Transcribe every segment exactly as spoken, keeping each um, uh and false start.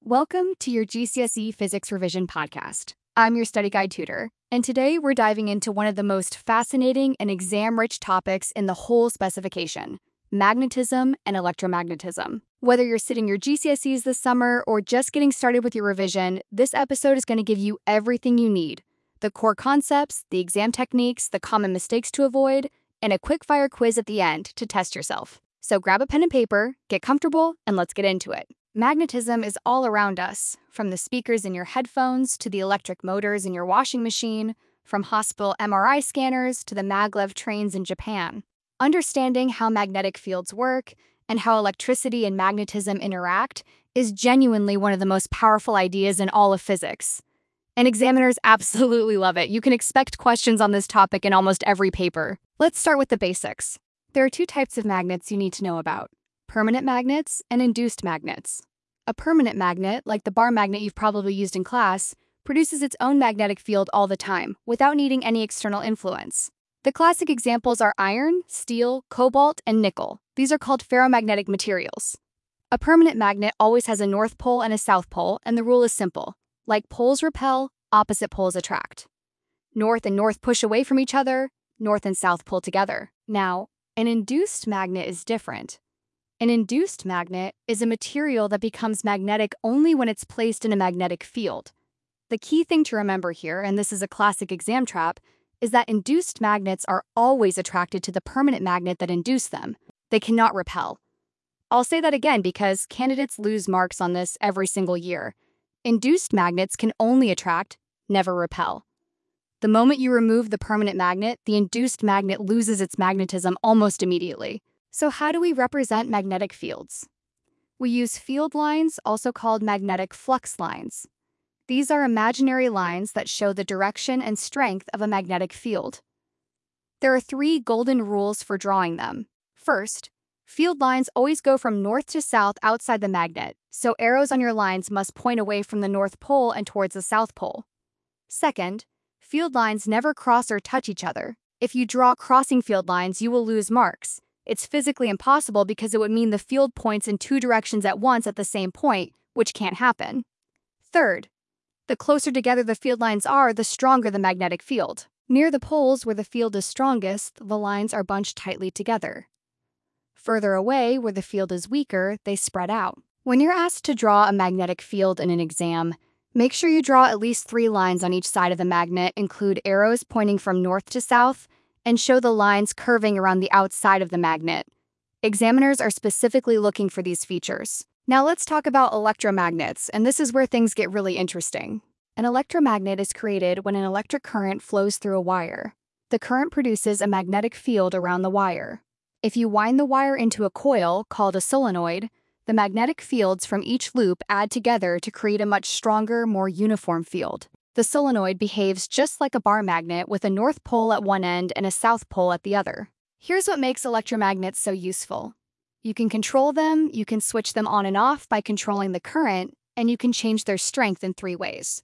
Welcome to your G C S E Physics Revision podcast. I'm your study guide tutor, and today we're diving into one of the most fascinating and exam-rich topics in the whole specification: magnetism and electromagnetism. Whether you're sitting your G C S Es this summer or just getting started with your revision, this episode is going to give you everything you need: the core concepts, the exam techniques, the common mistakes to avoid, and a quick-fire quiz at the end to test yourself. So grab a pen and paper, get comfortable, and let's get into it. Magnetism is all around us, from the speakers in your headphones to the electric motors in your washing machine, from hospital M R I scanners to the maglev trains in Japan. Understanding how magnetic fields work and how electricity and magnetism interact is genuinely one of the most powerful ideas in all of physics. And examiners absolutely love it. You can expect questions on this topic in almost every paper. Let's start with the basics. There are two types of magnets you need to know about: permanent magnets and induced magnets. A permanent magnet, like the bar magnet you've probably used in class, produces its own magnetic field all the time, without needing any external influence. The classic examples are iron, steel, cobalt, and nickel. These are called ferromagnetic materials. A permanent magnet always has a north pole and a south pole, and the rule is simple: like poles repel, opposite poles attract. North and north push away from each other, north and south pull together. Now, an induced magnet is different. An induced magnet is a material that becomes magnetic only when it's placed in a magnetic field. The key thing to remember here, and this is a classic exam trap, is that induced magnets are always attracted to the permanent magnet that induced them. They cannot repel. I'll say that again because candidates lose marks on this every single year. Induced magnets can only attract, never repel. The moment you remove the permanent magnet, the induced magnet loses its magnetism almost immediately. So how do we represent magnetic fields? We use field lines, also called magnetic flux lines. These are imaginary lines that show the direction and strength of a magnetic field. There are three golden rules for drawing them. First, field lines always go from north to south outside the magnet, so arrows on your lines must point away from the North Pole and towards the South Pole. Second, field lines never cross or touch each other. If you draw crossing field lines, you will lose marks. It's physically impossible because it would mean the field points in two directions at once at the same point, which can't happen. Third, the closer together the field lines are, the stronger the magnetic field. Near the poles where the field is strongest, the lines are bunched tightly together. Further away, where the field is weaker, they spread out. When you're asked to draw a magnetic field in an exam, make sure you draw at least three lines on each side of the magnet, include arrows pointing from north to south, and show the lines curving around the outside of the magnet. Examiners are specifically looking for these features. Now let's talk about electromagnets, and this is where things get really interesting. An electromagnet is created when an electric current flows through a wire. The current produces a magnetic field around the wire. If you wind the wire into a coil, called a solenoid, the magnetic fields from each loop add together to create a much stronger, more uniform field. The solenoid behaves just like a bar magnet with a north pole at one end and a south pole at the other. Here's what makes electromagnets so useful. You can control them, you can switch them on and off by controlling the current, and you can change their strength in three ways.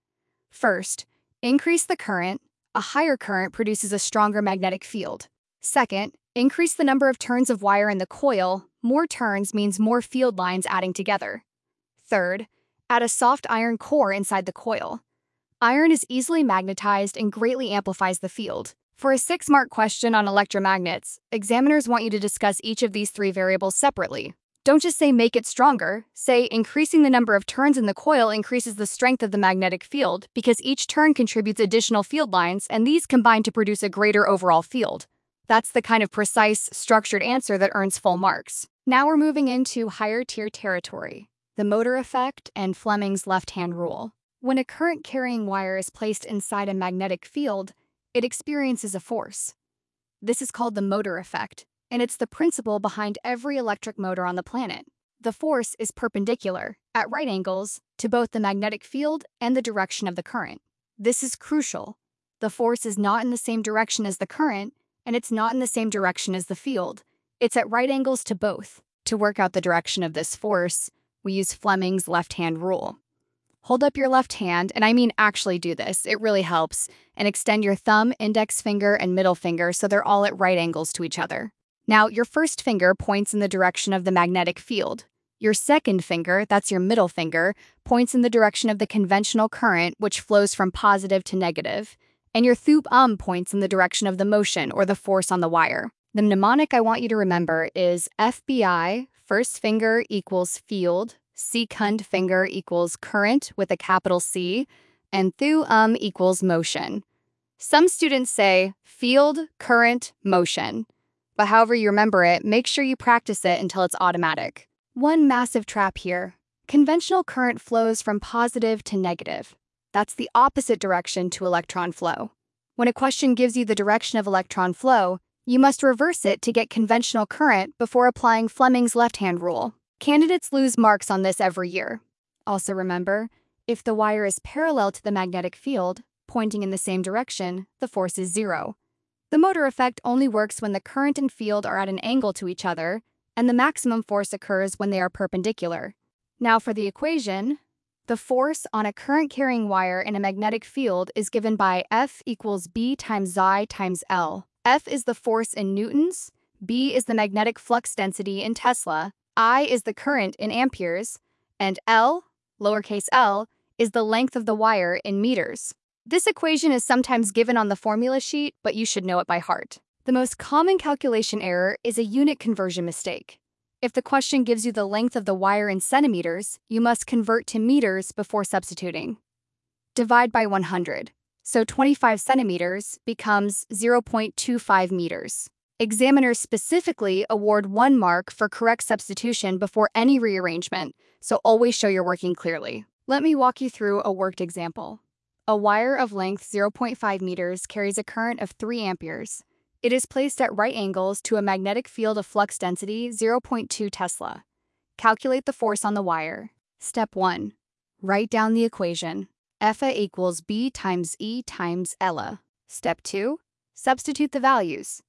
First, increase the current. A higher current produces a stronger magnetic field. Second, increase the number of turns of wire in the coil. More turns means more field lines adding together. Third, add a soft iron core inside the coil. Iron is easily magnetized and greatly amplifies the field. For a six-mark question on electromagnets, examiners want you to discuss each of these three variables separately. Don't just say make it stronger, say increasing the number of turns in the coil increases the strength of the magnetic field because each turn contributes additional field lines and these combine to produce a greater overall field. That's the kind of precise, structured answer that earns full marks. Now we're moving into higher tier territory: the motor effect and Fleming's left-hand rule. When a current-carrying wire is placed inside a magnetic field, it experiences a force. This is called the motor effect, and it's the principle behind every electric motor on the planet. The force is perpendicular, at right angles, to both the magnetic field and the direction of the current. This is crucial. The force is not in the same direction as the current, and it's not in the same direction as the field. It's at right angles to both. To work out the direction of this force, we use Fleming's left-hand rule. Hold up your left hand, and I mean actually do this, it really helps, and extend your thumb, index finger, and middle finger so they're all at right angles to each other. Now, your first finger points in the direction of the magnetic field. Your second finger, that's your middle finger, points in the direction of the conventional current, which flows from positive to negative. And your thumb points in the direction of the motion or the force on the wire. The mnemonic I want you to remember is F B I, first finger equals field, second finger equals current with a capital C, and thumb equals motion. Some students say field, current, motion. But however you remember it, make sure you practice it until it's automatic. One massive trap here. Conventional current flows from positive to negative. That's the opposite direction to electron flow. When a question gives you the direction of electron flow, you must reverse it to get conventional current before applying Fleming's left-hand rule. Candidates lose marks on this every year. Also remember, if the wire is parallel to the magnetic field, pointing in the same direction, the force is zero. The motor effect only works when the current and field are at an angle to each other, and the maximum force occurs when they are perpendicular. Now for the equation, the force on a current-carrying wire in a magnetic field is given by F equals B times I times L. F is the force in newtons, B is the magnetic flux density in Tesla, I is the current in amperes, and L, lowercase l, is the length of the wire in meters. This equation is sometimes given on the formula sheet, but you should know it by heart. The most common calculation error is a unit conversion mistake. If the question gives you the length of the wire in centimeters, you must convert to meters before substituting. Divide by one hundred. So twenty-five centimeters becomes zero point two five meters. Examiners specifically award one mark for correct substitution before any rearrangement, so always show you're working clearly. Let me walk you through a worked example. A wire of length zero point five meters carries a current of three amperes. It is placed at right angles to a magnetic field of flux density zero point two Tesla. Calculate the force on the wire. Step one. Write down the equation. F equals B times E times L. Step two. Substitute the values.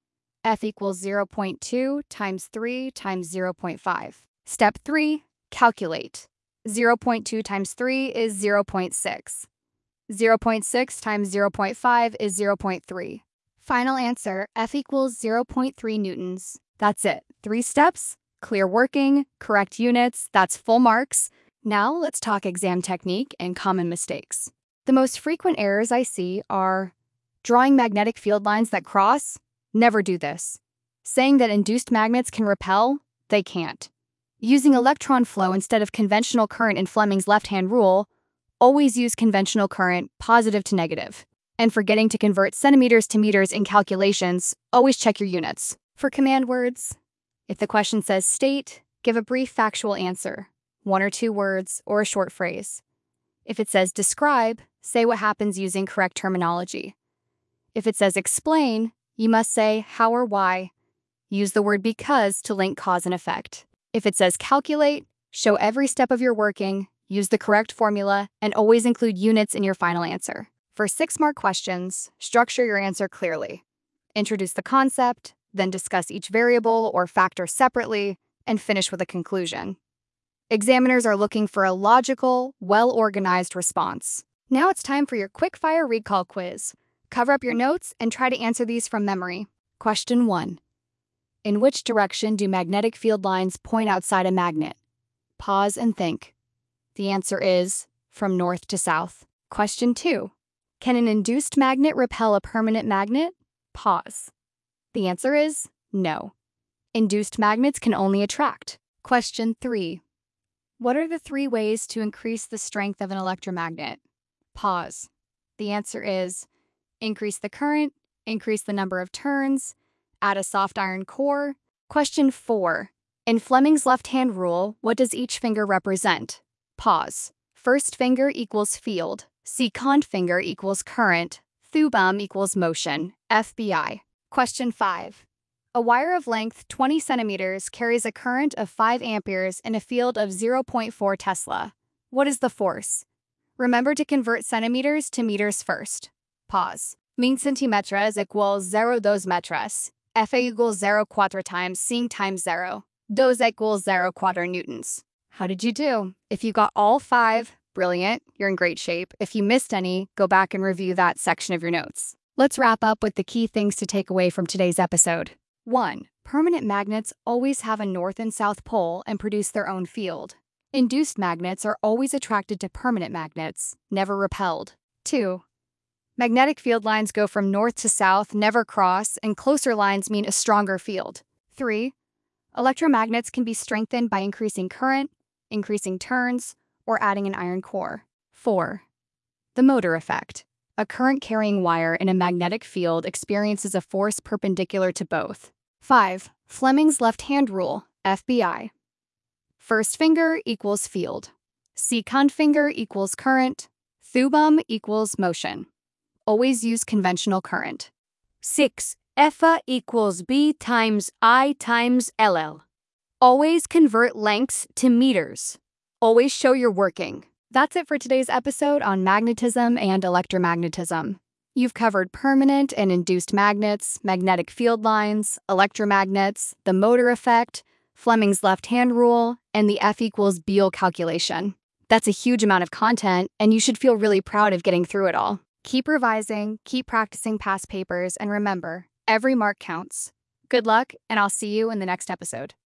F equals zero point two times three times zero point five. Step three. Calculate. zero point two times three is zero point six. zero point six times zero point five is zero point three. Final answer, F equals zero point three newtons. That's it. Three steps, clear working, correct units, that's full marks. Now let's talk exam technique and common mistakes. The most frequent errors I see are drawing magnetic field lines that cross. Never do this. Saying that induced magnets can repel. They can't. Using electron flow instead of conventional current in Fleming's left-hand rule. Always use conventional current, positive to negative. And forgetting to convert centimeters to meters in calculations, always check your units. For command words, if the question says state, give a brief factual answer, one or two words, or a short phrase. If it says describe, say what happens using correct terminology. If it says explain, you must say how or why. Use the word because to link cause and effect. If it says calculate, show every step of your working, use the correct formula, and always include units in your final answer. For six-mark questions, structure your answer clearly. Introduce the concept, then discuss each variable or factor separately, and finish with a conclusion. Examiners are looking for a logical, well-organized response. Now it's time for your quick-fire recall quiz. Cover up your notes and try to answer these from memory. Question one. In which direction do magnetic field lines point outside a magnet? Pause and think. The answer is from north to south. Question two. Can an induced magnet repel a permanent magnet? Pause. The answer is no. Induced magnets can only attract. Question three. What are the three ways to increase the strength of an electromagnet? Pause. The answer is increase the current, increase the number of turns, add a soft iron core. Question four. In Fleming's left-hand rule, what does each finger represent? Pause. First finger equals field. Second finger equals current. Thumb equals motion. F B I. Question five. A wire of length twenty centimeters carries a current of five amperes in a field of zero point four Tesla. What is the force? Remember to convert centimeters to meters first. Pause. Mean centimetras equals zero dos metras. F equals zero quattro times cinq times zero. Dos equals zero quattro newtons. How did you do? If you got all five, brilliant, you're in great shape. If you missed any, go back and review that section of your notes. Let's wrap up with the key things to take away from today's episode. one. Permanent magnets always have a north and south pole and produce their own field. Induced magnets are always attracted to permanent magnets, never repelled. two. Magnetic field lines go from north to south, never cross, and closer lines mean a stronger field. three. Electromagnets can be strengthened by increasing current, increasing turns, or adding an iron core. four. The motor effect. A current-carrying wire in a magnetic field experiences a force perpendicular to both. five. Fleming's left-hand rule, F B I. First finger equals field. Second finger equals current. Thumb equals motion. Always use conventional current. six. F equals B times I times L L. Always convert lengths to meters. Always show you're working. That's it for today's episode on magnetism and electromagnetism. You've covered permanent and induced magnets, magnetic field lines, electromagnets, the motor effect, Fleming's left-hand rule, and the F equals Beal calculation. That's a huge amount of content, and you should feel really proud of getting through it all. Keep revising, keep practicing past papers, and remember, every mark counts. Good luck, and I'll see you in the next episode.